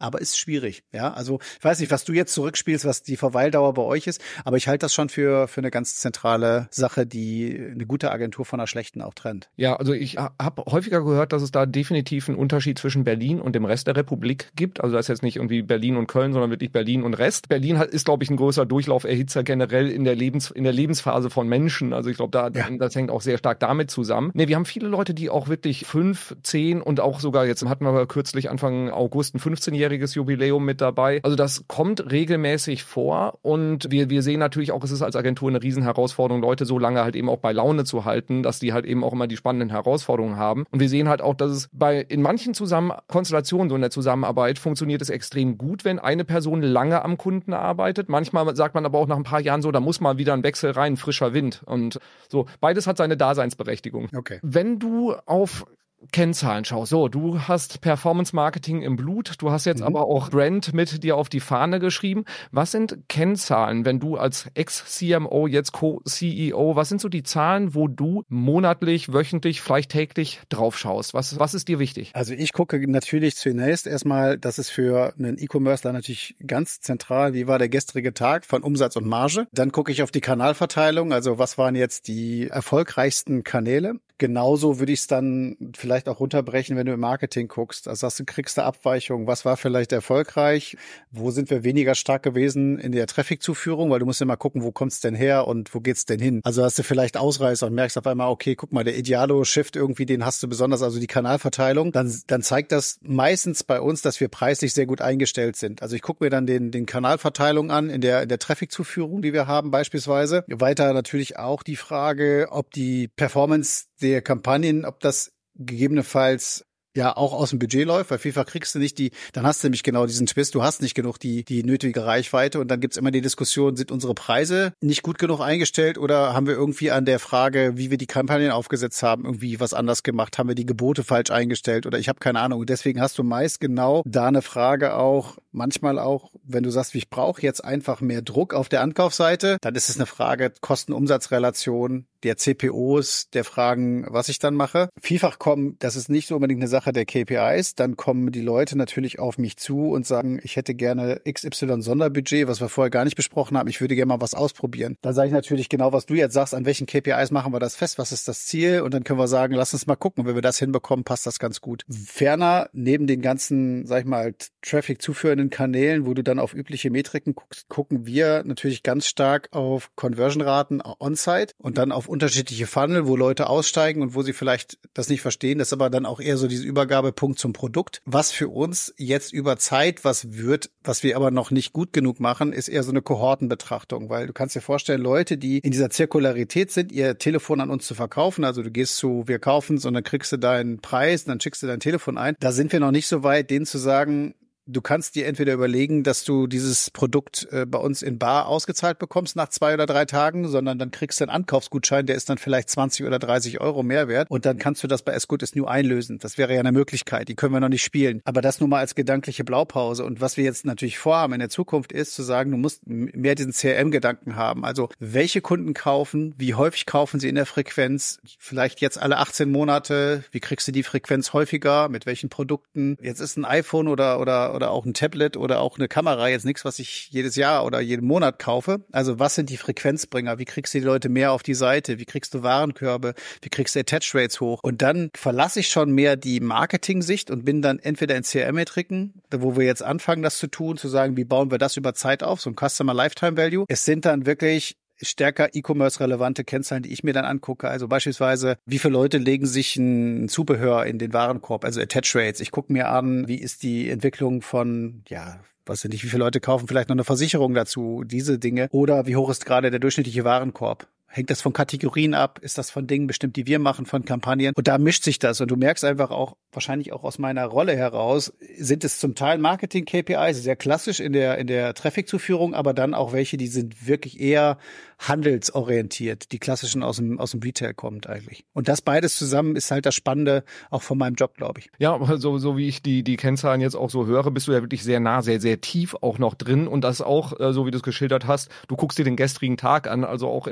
aber ist schwierig. Ja, also ich weiß nicht, was du jetzt zurückspielst, was die Verweildauer bei euch ist, aber ich halte das schon für für eine ganz zentrale Sache, die eine gute Agentur von einer schlechten auch trennt. Ja, also ich habe häufiger gehört, dass es da definitiv einen Unterschied zwischen Berlin und dem Rest der Republik gibt. Also das ist jetzt nicht irgendwie Berlin und Köln, sondern wirklich Berlin und Rest. Berlin hat, ist, glaube ich, ein größer Durchlauferhitzer generell in der Lebens in der Lebensphase von Menschen. Also ich glaube, da ja. das hängt auch sehr stark damit zusammen. Nee, wir haben viele Leute, die auch wirklich fünf, zehn und auch sogar, jetzt hatten wir kürzlich Anfang August ein fünfzehnjähriges Jubiläum mit dabei. Also das kommt regelmäßig vor und wir, wir sehen natürlich auch, es ist als Agentur eine Riesenherausforderung, Leute so lange halt eben auch bei Laune zu halten, dass die halt eben auch immer die spannenden Herausforderungen haben. Und wir sehen halt auch, dass es bei in manchen Zusammen Konstellationen so in der Zusammenarbeit funktioniert es extrem gut, wenn eine Person lange am Kunden arbeitet. Manchmal sagt man aber auch nach ein paar Jahren so, da muss mal wieder ein Wechsel rein, frischer Wind. Und so, beides hat seine Daseinsberechtigung. Okay. Wenn du auf Kennzahlen schaust, so, du hast Performance Marketing im Blut, du hast jetzt mhm. aber auch Brand mit dir auf die Fahne geschrieben. Was sind Kennzahlen, wenn du als Ex-C M O, jetzt Co-C E O, was sind so die Zahlen, wo du monatlich, wöchentlich, vielleicht täglich drauf schaust? Was, was ist dir wichtig? Also ich gucke natürlich zunächst erstmal, das ist für einen E-Commercer natürlich ganz zentral, wie war der gestrige Tag von Umsatz und Marge. Dann gucke ich auf die Kanalverteilung, also was waren jetzt die erfolgreichsten Kanäle. Genauso würde ich es dann vielleicht auch runterbrechen, wenn du im Marketing guckst. Also hast du, kriegst du Abweichungen. Was war vielleicht erfolgreich? Wo sind wir weniger stark gewesen in der Traffic-Zuführung? Weil du musst ja mal gucken, wo kommt's denn her und wo geht's denn hin? Also hast du vielleicht Ausreißer und merkst auf einmal, okay, guck mal, der Idealo-Shift irgendwie, den hast du besonders, also die Kanalverteilung. Dann, dann zeigt das meistens bei uns, dass wir preislich sehr gut eingestellt sind. Also ich gucke mir dann den, den Kanalverteilung an in der, in der Traffic-Zuführung, die wir haben beispielsweise. Weiter natürlich auch die Frage, ob die Performance der Kampagnen, ob das gegebenenfalls ja auch aus dem Budget läuft, weil vielfach kriegst du nicht die, dann hast du nämlich genau diesen Twist, du hast nicht genug die die nötige Reichweite und dann gibt's immer die Diskussion, sind unsere Preise nicht gut genug eingestellt oder haben wir irgendwie an der Frage, wie wir die Kampagnen aufgesetzt haben, irgendwie was anders gemacht, haben wir die Gebote falsch eingestellt oder ich habe keine Ahnung. Und deswegen hast du meist genau da eine Frage auch, manchmal auch, wenn du sagst, ich brauche jetzt einfach mehr Druck auf der Ankaufsseite, dann ist es eine Frage Kosten-Umsatz-Relation, der C P Os, der Fragen, was ich dann mache. Vielfach kommen, das ist nicht so unbedingt eine Sache der K P Is, dann kommen die Leute natürlich auf mich zu und sagen, ich hätte gerne X Y Sonderbudget, was wir vorher gar nicht besprochen haben, ich würde gerne mal was ausprobieren. Dann sage ich natürlich genau, was du jetzt sagst, an welchen K P Is machen wir das fest, was ist das Ziel und dann können wir sagen, lass uns mal gucken, wenn wir das hinbekommen, passt das ganz gut. Ferner, neben den ganzen, sag ich mal, Traffic zuführenden Kanälen, wo du dann auf übliche Metriken guckst, gucken wir natürlich ganz stark auf Conversion-Raten on-site und dann auf unterschiedliche Funnel, wo Leute aussteigen und wo sie vielleicht das nicht verstehen. Das ist aber dann auch eher so diese Übergabepunkt zum Produkt. Was für uns jetzt über Zeit was wird, was wir aber noch nicht gut genug machen, ist eher so eine Kohortenbetrachtung, weil du kannst dir vorstellen, Leute, die in dieser Zirkularität sind, ihr Telefon an uns zu verkaufen, also du gehst zu, wir kaufen's und dann kriegst du deinen Preis und dann schickst du dein Telefon ein. Da sind wir noch nicht so weit, denen zu sagen, du kannst dir entweder überlegen, dass du dieses Produkt äh, bei uns in bar ausgezahlt bekommst nach zwei oder drei Tagen, sondern dann kriegst du einen Ankaufsgutschein, der ist dann vielleicht zwanzig oder dreißig Euro Mehrwert und dann kannst du das bei As Good As New einlösen. Das wäre ja eine Möglichkeit, die können wir noch nicht spielen. Aber das nur mal als gedankliche Blaupause. Und was wir jetzt natürlich vorhaben in der Zukunft ist, zu sagen, du musst mehr diesen C R M-Gedanken haben. Also welche Kunden kaufen, wie häufig kaufen sie in der Frequenz, vielleicht jetzt alle achtzehn Monate, wie kriegst du die Frequenz häufiger, mit welchen Produkten. Jetzt ist ein iPhone oder oder oder auch ein Tablet oder auch eine Kamera jetzt nichts, was ich jedes Jahr oder jeden Monat kaufe. Also was sind die Frequenzbringer? Wie kriegst du die Leute mehr auf die Seite? Wie kriegst du Warenkörbe? Wie kriegst du Attach Rates hoch? Und dann verlasse ich schon mehr die Marketing-Sicht und bin dann entweder in C R M-Metriken, wo wir jetzt anfangen, das zu tun, zu sagen, wie bauen wir das über Zeit auf? So ein Customer Lifetime Value. Es sind dann wirklich stärker E-Commerce-relevante Kennzahlen, die ich mir dann angucke. Also beispielsweise, wie viele Leute legen sich ein Zubehör in den Warenkorb, also Attach Rates. Ich gucke mir an, wie ist die Entwicklung von, ja, weiß ich nicht, wie viele Leute kaufen vielleicht noch eine Versicherung dazu, diese Dinge. Oder wie hoch ist gerade der durchschnittliche Warenkorb? Hängt das von Kategorien ab? Ist das von Dingen bestimmt, die wir machen, von Kampagnen? Und da mischt sich das. Und du merkst einfach auch, wahrscheinlich auch aus meiner Rolle heraus, sind es zum Teil Marketing-K P Is, sehr klassisch in der, in der Traffic-Zuführung, aber dann auch welche, die sind wirklich eher handelsorientiert, die klassischen aus dem, aus dem Retail kommt eigentlich. Und das beides zusammen ist halt das Spannende auch von meinem Job, glaube ich. Ja, so, so wie ich die, die Kennzahlen jetzt auch so höre, bist du ja wirklich sehr nah, sehr, sehr tief auch noch drin und das auch, so wie du es geschildert hast, du guckst dir den gestrigen Tag an, also auch in einer sehr,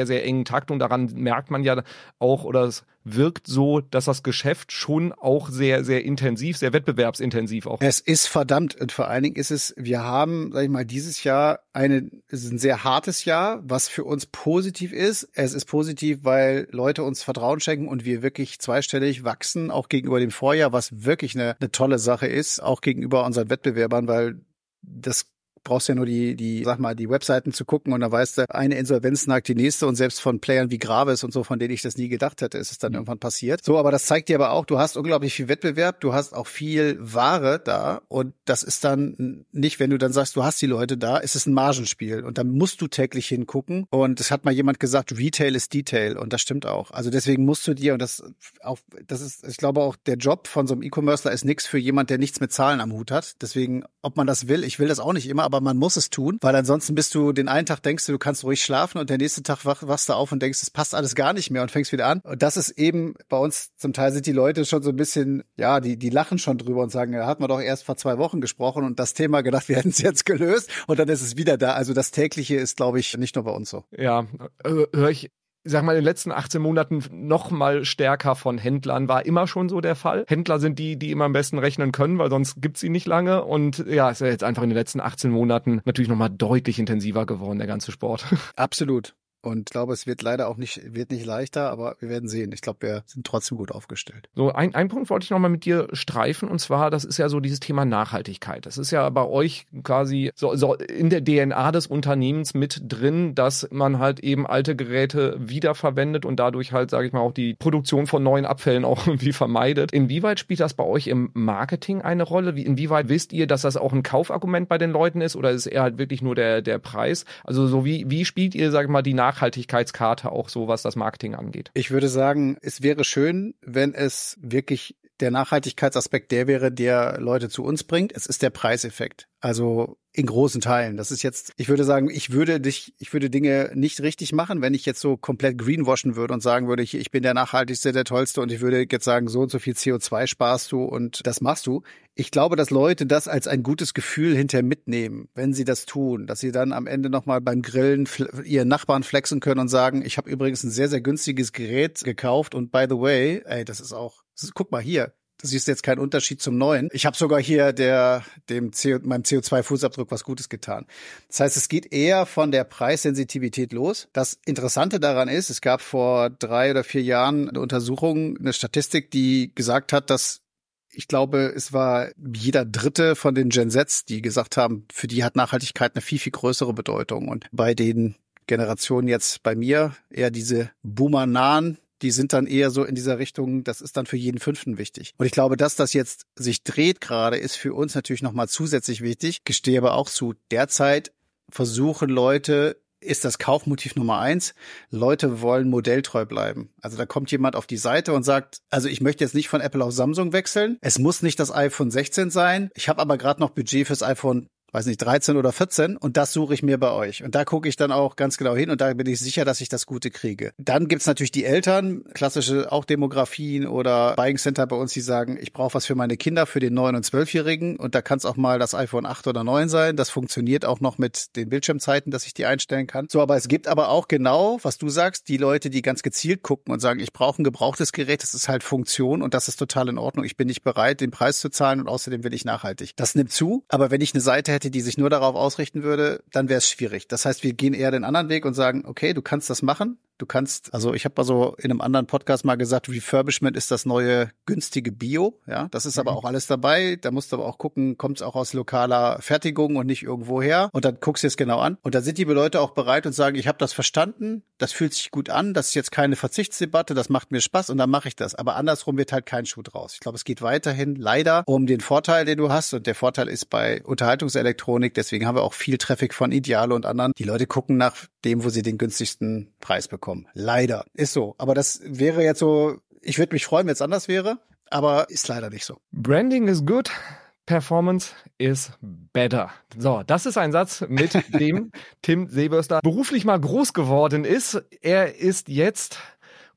sehr engen Takt und daran merkt man ja auch, oder es wirkt so, dass das Geschäft schon auch sehr, sehr intensiv, sehr wettbewerbsintensiv auch. Es ist verdammt und vor allen Dingen ist es, wir haben, sag ich mal, dieses Jahr eine, es ist ein sehr hartes Jahr, was für uns positiv ist. Es ist positiv, weil Leute uns Vertrauen schenken und wir wirklich zweistellig wachsen, auch gegenüber dem Vorjahr, was wirklich eine, eine tolle Sache ist, auch gegenüber unseren Wettbewerbern, weil das brauchst ja nur die, die, sag mal, die Webseiten zu gucken und dann weißt du, eine Insolvenz nagt die nächste und selbst von Playern wie Gravis und so, von denen ich das nie gedacht hätte, ist es dann mhm. irgendwann passiert. So, aber das zeigt dir aber auch, du hast unglaublich viel Wettbewerb, du hast auch viel Ware da und das ist dann nicht, wenn du dann sagst, du hast die Leute da, ist es ein Margenspiel und dann musst du täglich hingucken und es hat mal jemand gesagt, Retail ist Detail und das stimmt auch. Also deswegen musst du dir und das auch, das ist, ich glaube auch, der Job von so einem E-Commercer ist nichts für jemand, der nichts mit Zahlen am Hut hat. Deswegen, ob man das will, ich will das auch nicht immer, aber man muss es tun, weil ansonsten bist du, den einen Tag denkst du, du kannst ruhig schlafen und der nächste Tag wach, wachst du auf und denkst, es passt alles gar nicht mehr und fängst wieder an. Und das ist eben, bei uns zum Teil sind die Leute schon so ein bisschen, ja, die die lachen schon drüber und sagen, da hatten wir doch erst vor zwei Wochen gesprochen und das Thema gedacht, wir hätten es jetzt gelöst und dann ist es wieder da. Also das Tägliche ist, glaube ich, nicht nur bei uns so. Ja, höre ich Ich sag mal, in den letzten achtzehn Monaten noch mal stärker von Händlern, war immer schon so der Fall. Händler sind die, die immer am besten rechnen können, weil sonst gibt's sie nicht lange. Und ja, ist ja jetzt einfach in den letzten achtzehn Monaten natürlich noch mal deutlich intensiver geworden, der ganze Sport. Absolut. Und ich glaube, es wird leider auch nicht, wird nicht leichter, aber wir werden sehen. Ich glaube, wir sind trotzdem gut aufgestellt. So, ein, ein Punkt wollte ich noch mal mit dir streifen, und zwar, das ist ja so dieses Thema Nachhaltigkeit. Das ist ja bei euch quasi so, so in der D N A des Unternehmens mit drin, dass man halt eben alte Geräte wiederverwendet und dadurch halt, sage ich mal, auch die Produktion von neuen Abfällen auch irgendwie vermeidet. Inwieweit spielt das bei euch im Marketing eine Rolle? Wie, inwieweit wisst ihr, dass das auch ein Kaufargument bei den Leuten ist, oder ist es eher halt wirklich nur der, der Preis? Also so wie, wie spielt ihr, sag ich mal, die Nachhaltigkeitskarte auch so, was das Marketing angeht? Ich würde sagen, es wäre schön, wenn es wirklich der Nachhaltigkeitsaspekt der wäre, der Leute zu uns bringt. Es ist der Preiseffekt. Also in großen Teilen. Das ist jetzt, ich würde sagen, ich würde dich, ich würde Dinge nicht richtig machen, wenn ich jetzt so komplett greenwashen würde und sagen würde, ich, ich bin der nachhaltigste, der tollste und ich würde jetzt sagen, so und so viel C O zwei sparst du und das machst du. Ich glaube, dass Leute das als ein gutes Gefühl hinterher mitnehmen, wenn sie das tun, dass sie dann am Ende nochmal beim Grillen ihren Nachbarn flexen können und sagen, ich habe übrigens ein sehr, sehr günstiges Gerät gekauft und by the way, ey, das ist auch, guck mal hier, das ist jetzt kein Unterschied zum neuen. Ich habe sogar hier der dem C O, meinem C O zwei Fußabdruck was Gutes getan. Das heißt, es geht eher von der Preissensitivität los. Das Interessante daran ist, es gab vor drei oder vier Jahren eine Untersuchung, eine Statistik, die gesagt hat, dass ich glaube, es war jeder Dritte von den Gen Zs, die gesagt haben, für die hat Nachhaltigkeit eine viel, viel größere Bedeutung. Und bei den Generationen jetzt bei mir eher diese Boomer-nahen, die sind dann eher so in dieser Richtung, das ist dann für jeden Fünften wichtig. Und ich glaube, dass das jetzt sich dreht gerade, ist für uns natürlich nochmal zusätzlich wichtig. Gestehe aber auch zu, derzeit versuchen Leute, ist das Kaufmotiv Nummer eins. Leute wollen modelltreu bleiben. Also da kommt jemand auf die Seite und sagt, also ich möchte jetzt nicht von Apple auf Samsung wechseln. Es muss nicht das iPhone sechzehn sein. Ich habe aber gerade noch Budget fürs iPhone, weiß nicht, dreizehn oder vierzehn und das suche ich mir bei euch. Und da gucke ich dann auch ganz genau hin und da bin ich sicher, dass ich das Gute kriege. Dann gibt's natürlich die Eltern, klassische auch Demografien oder Buying Center bei uns, die sagen, ich brauche was für meine Kinder, für den neun- und zwölfjährigen und da kann es auch mal das iPhone acht oder neun sein. Das funktioniert auch noch mit den Bildschirmzeiten, dass ich die einstellen kann. So, aber es gibt aber auch genau, was du sagst, die Leute, die ganz gezielt gucken und sagen, ich brauche ein gebrauchtes Gerät, das ist halt Funktion und das ist total in Ordnung. Ich bin nicht bereit, den Preis zu zahlen und außerdem will ich nachhaltig. Das nimmt zu, aber wenn ich eine Seite hätte, die sich nur darauf ausrichten würde, dann wäre es schwierig. Das heißt, wir gehen eher den anderen Weg und sagen, okay, du kannst das machen. Du kannst, also ich habe mal so in einem anderen Podcast mal gesagt, Refurbishment ist das neue günstige Bio. Ja, das ist aber auch alles dabei. Da musst du aber auch gucken, kommt es auch aus lokaler Fertigung und nicht irgendwo her. Und dann guckst du es genau an. Und dann sind die Leute auch bereit und sagen, ich habe das verstanden, das fühlt sich gut an, das ist jetzt keine Verzichtsdebatte, das macht mir Spaß und dann mache ich das. Aber andersrum wird halt kein Schuh draus. Ich glaube, es geht weiterhin leider um den Vorteil, den du hast. Und der Vorteil ist bei Unterhaltungselektronik, deswegen haben wir auch viel Traffic von Idealo und anderen. Die Leute gucken nach dem, wo sie den günstigsten Preis bekommen. Leider. Ist so. Aber das wäre jetzt so, ich würde mich freuen, wenn es anders wäre, aber ist leider nicht so. Branding is good. Performance is better. So, das ist ein Satz, mit dem Tim Seebörster beruflich mal groß geworden ist. Er ist jetzt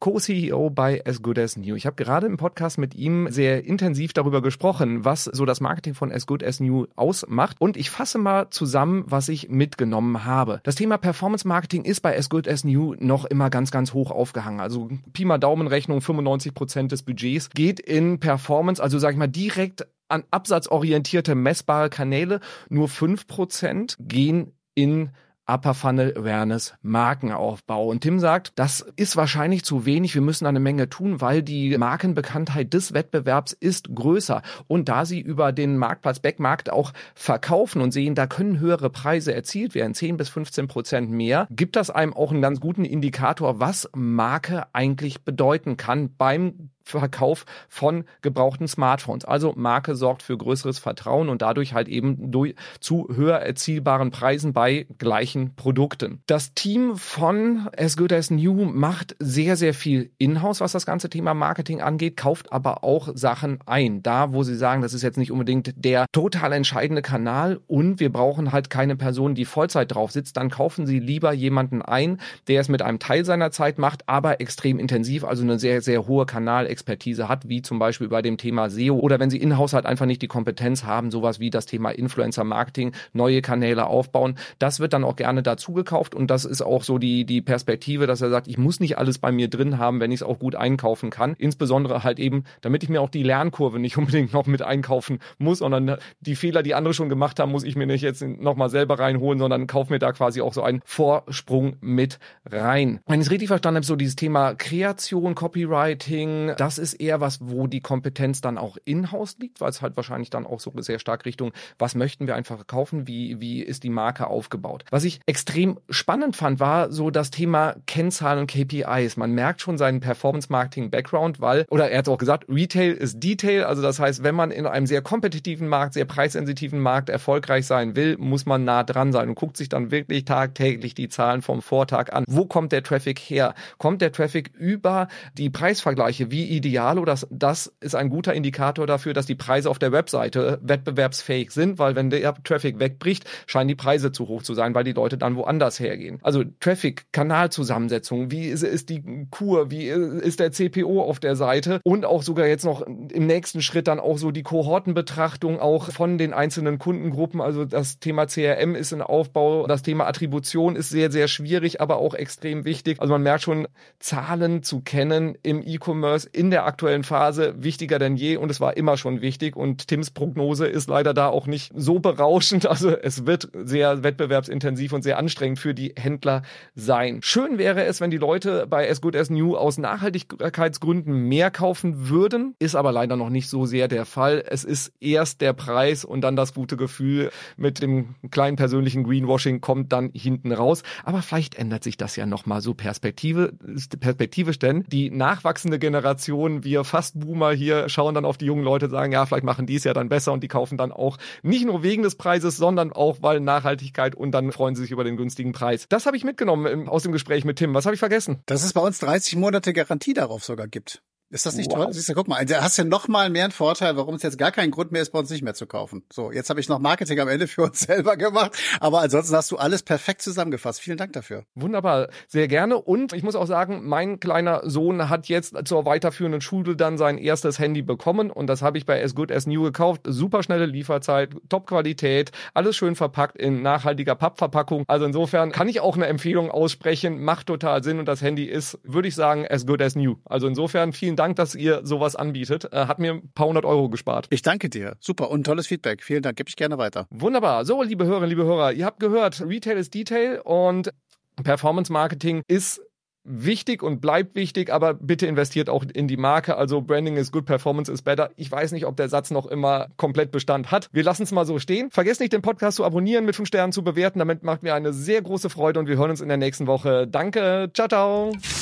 Co-C E O bei As Good As New. Ich habe gerade im Podcast mit ihm sehr intensiv darüber gesprochen, was so das Marketing von As Good As New ausmacht. Und ich fasse mal zusammen, was ich mitgenommen habe. Das Thema Performance Marketing ist bei As Good As New noch immer ganz, ganz hoch aufgehangen. Also Pi mal Daumenrechnung, fünfundneunzig Prozent des Budgets geht in Performance, also sage ich mal direkt an absatzorientierte, messbare Kanäle. Nur fünf Prozent gehen in Upper Funnel Awareness, Markenaufbau. Und Tim sagt, das ist wahrscheinlich zu wenig. Wir müssen eine Menge tun, weil die Markenbekanntheit des Wettbewerbs ist größer. Und da sie über den Marktplatz Backmarkt auch verkaufen und sehen, da können höhere Preise erzielt werden, zehn bis fünfzehn Prozent mehr, gibt das einem auch einen ganz guten Indikator, was Marke eigentlich bedeuten kann beim Verkauf von gebrauchten Smartphones. Also Marke sorgt für größeres Vertrauen und dadurch halt eben durch, zu höher erzielbaren Preisen bei gleichen Produkten. Das Team von As Good As New macht sehr, sehr viel in-house, was das ganze Thema Marketing angeht, kauft aber auch Sachen ein. Da, wo sie sagen, das ist jetzt nicht unbedingt der total entscheidende Kanal und wir brauchen halt keine Person, die Vollzeit drauf sitzt, dann kaufen sie lieber jemanden ein, der es mit einem Teil seiner Zeit macht, aber extrem intensiv, also eine sehr, sehr hohe Kanal Expertise hat, wie zum Beispiel bei dem Thema S E O oder wenn sie in-house halt einfach nicht die Kompetenz haben, sowas wie das Thema Influencer-Marketing, neue Kanäle aufbauen. Das wird dann auch gerne dazu gekauft und das ist auch so die, die Perspektive, dass er sagt, ich muss nicht alles bei mir drin haben, wenn ich es auch gut einkaufen kann. Insbesondere halt eben, damit ich mir auch die Lernkurve nicht unbedingt noch mit einkaufen muss, sondern die Fehler, die andere schon gemacht haben, muss ich mir nicht jetzt nochmal selber reinholen, sondern kaufe mir da quasi auch so einen Vorsprung mit rein. Wenn ich es richtig verstanden habe, so dieses Thema Kreation, Copywriting, das ist eher was, wo die Kompetenz dann auch in-house liegt, weil es halt wahrscheinlich dann auch so sehr stark Richtung, was möchten wir einfach verkaufen, wie, wie ist die Marke aufgebaut. Was ich extrem spannend fand, war so das Thema Kennzahlen und K P Is. Man merkt schon seinen Performance-Marketing-Background, weil, oder er hat auch gesagt, Retail ist Detail, also das heißt, wenn man in einem sehr kompetitiven Markt, sehr preissensitiven Markt erfolgreich sein will, muss man nah dran sein und guckt sich dann wirklich tagtäglich die Zahlen vom Vortag an. Wo kommt der Traffic her? Kommt der Traffic über die Preisvergleiche wie Idealo? Das, das ist ein guter Indikator dafür, dass die Preise auf der Webseite wettbewerbsfähig sind, weil wenn der Traffic wegbricht, scheinen die Preise zu hoch zu sein, weil die Leute dann woanders hergehen. Also Traffic, Kanalzusammensetzung, wie ist, ist die Kur, wie ist der C P O auf der Seite und auch sogar jetzt noch im nächsten Schritt dann auch so die Kohortenbetrachtung auch von den einzelnen Kundengruppen. Also das Thema C R M ist in Aufbau, das Thema Attribution ist sehr, sehr schwierig, aber auch extrem wichtig. Also man merkt schon, Zahlen zu kennen im E-Commerce in der aktuellen Phase wichtiger denn je und es war immer schon wichtig und Tims Prognose ist leider da auch nicht so berauschend. Also es wird sehr wettbewerbsintensiv und sehr anstrengend für die Händler sein. Schön wäre es, wenn die Leute bei As Good As New aus Nachhaltigkeitsgründen mehr kaufen würden, ist aber leider noch nicht so sehr der Fall. Es ist erst der Preis und dann das gute Gefühl mit dem kleinen persönlichen Greenwashing kommt dann hinten raus. Aber vielleicht ändert sich das ja nochmal so Perspektive, perspektivisch, denn die nachwachsende Generation, wir Fast-Boomer hier, schauen dann auf die jungen Leute, sagen, ja, vielleicht machen die es ja dann besser und die kaufen dann auch nicht nur wegen des Preises, sondern auch, weil Nachhaltigkeit und dann freuen sie sich über den günstigen Preis. Das habe ich mitgenommen aus dem Gespräch mit Tim. Was habe ich vergessen? Dass es bei uns dreißig Monate Garantie darauf sogar gibt. Ist das nicht wow. toll? Siehst du, guck mal, da hast du noch mal mehr einen Vorteil, warum es jetzt gar keinen Grund mehr ist, bei uns nicht mehr zu kaufen. So, jetzt habe ich noch Marketing am Ende für uns selber gemacht, aber ansonsten hast du alles perfekt zusammengefasst. Vielen Dank dafür. Wunderbar, sehr gerne. Und ich muss auch sagen, mein kleiner Sohn hat jetzt zur weiterführenden Schule dann sein erstes Handy bekommen und das habe ich bei As Good As New gekauft. Super schnelle Lieferzeit, Top-Qualität, alles schön verpackt in nachhaltiger Pappverpackung. Also insofern kann ich auch eine Empfehlung aussprechen, macht total Sinn und das Handy ist, würde ich sagen, As Good As New. Also insofern vielen Dank. Dank, dass ihr sowas anbietet. Hat mir ein paar hundert Euro gespart. Ich danke dir. Super und tolles Feedback. Vielen Dank. Gebe ich gerne weiter. Wunderbar. So, liebe Hörerinnen, liebe Hörer, ihr habt gehört, Retail ist Detail und Performance Marketing ist wichtig und bleibt wichtig, aber bitte investiert auch in die Marke. Also Branding is good, Performance is better. Ich weiß nicht, ob der Satz noch immer komplett Bestand hat. Wir lassen es mal so stehen. Vergesst nicht, den Podcast zu abonnieren, mit fünf Sternen zu bewerten. Damit macht mir eine sehr große Freude und wir hören uns in der nächsten Woche. Danke. Ciao, ciao.